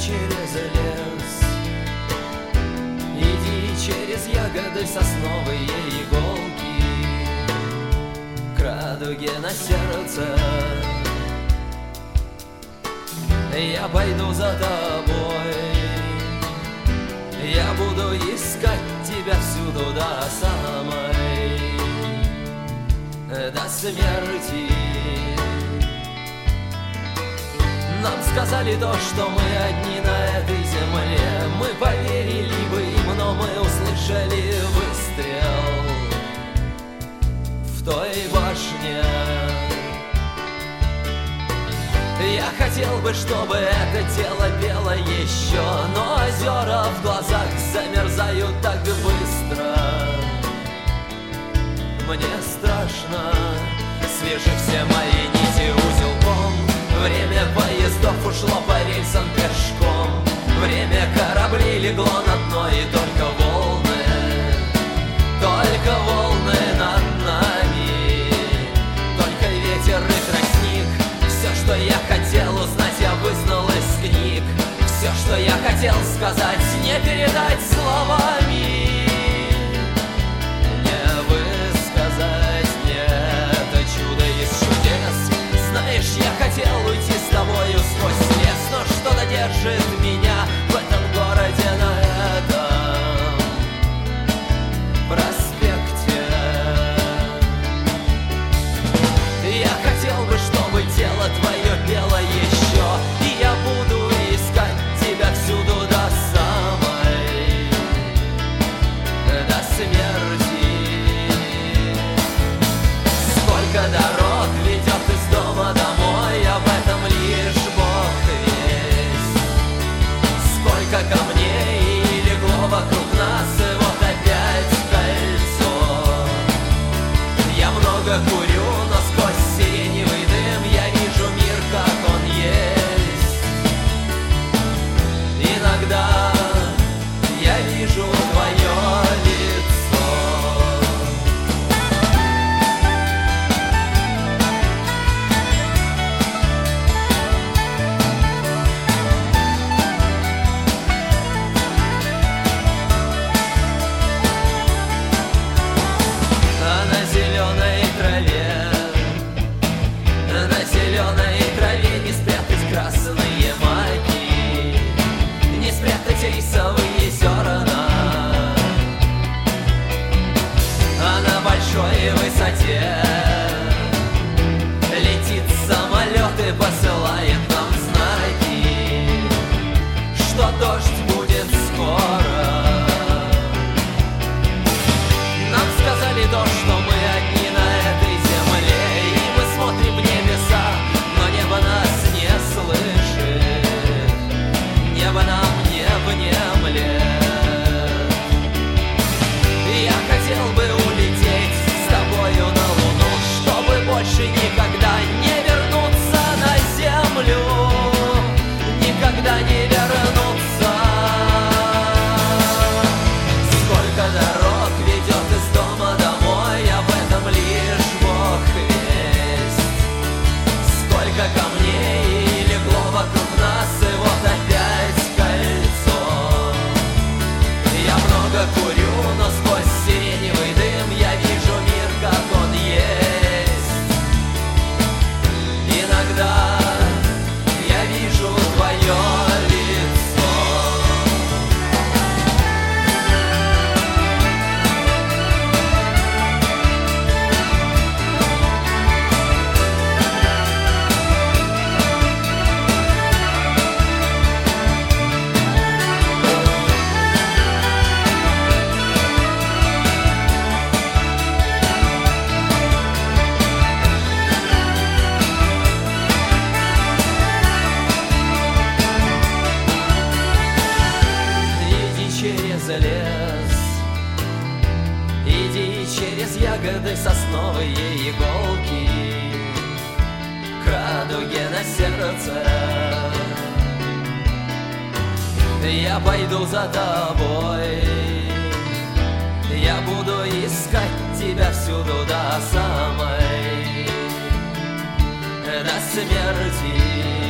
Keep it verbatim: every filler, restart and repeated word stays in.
через лес, иди через ягоды сосновые иголки к радуге на сердце. Я пойду за тобой, я буду искать тебя всюду до самой, до смерти. Нам сказали то, что мы одни на этой земле. Мы поверили бы им, но мы услышали выстрел в той башне. Я хотел бы, чтобы это тело пело еще, но озера в глазах замерзают так быстро. Мне страшно, свяжи все мои нити узелком. Время поездов ушло по рельсам пешком. Время кораблей легло на дно, и только волны, только волны над нами, только ветер и тростник. Все, что я хотел узнать, я вызнал из книг. Все, что я хотел сказать, не передать словами, не высказать мне это чудо из чудес. Знаешь, я хотел уйти с тобою сквозь лес, но что-то держит меня в этом городе, на этом проспекте. Я хотел бы, чтобы тело твое пело еще, и я буду искать тебя всюду до самой, до смерти. Сколько дорог ведет из дома домой, об этом лишь Бог весть. Сколько камней легло вокруг нас, и вот опять кольцо. Я много курю, но сквозь сиреневый дым я вижу мир, как он есть. Иногда я вижу твое лицо. А на зеленой траве, на зеленой траве не спрятать красные маки, не спрятать рисовые зерна. А на большой высоте летит самолет и посылает нам знаки, что дождь будет скоро. Нам сказали то, что мы одни на этой земле, и мы смотрим в небеса, но небо нас не слышит, небо нам не внемлет. Я хотел бы улететь с тобою на луну, чтобы больше никогда не вернуться на землю, никогда не вернуться. Сколько дорог ведет из дома домой, об этом лишь Бог весть. Сколько камней легло вокруг нас, и вот опять кольцо. Я много курю, но сквозь сиреневый дым я вижу мир, как он есть. Иногда я вижу твое лицо. Иди через лес, иди через ягоды сосновые иголки к радуге на сердце. Я пойду за тобой, я буду искать тебя всюду до самой, до смерти.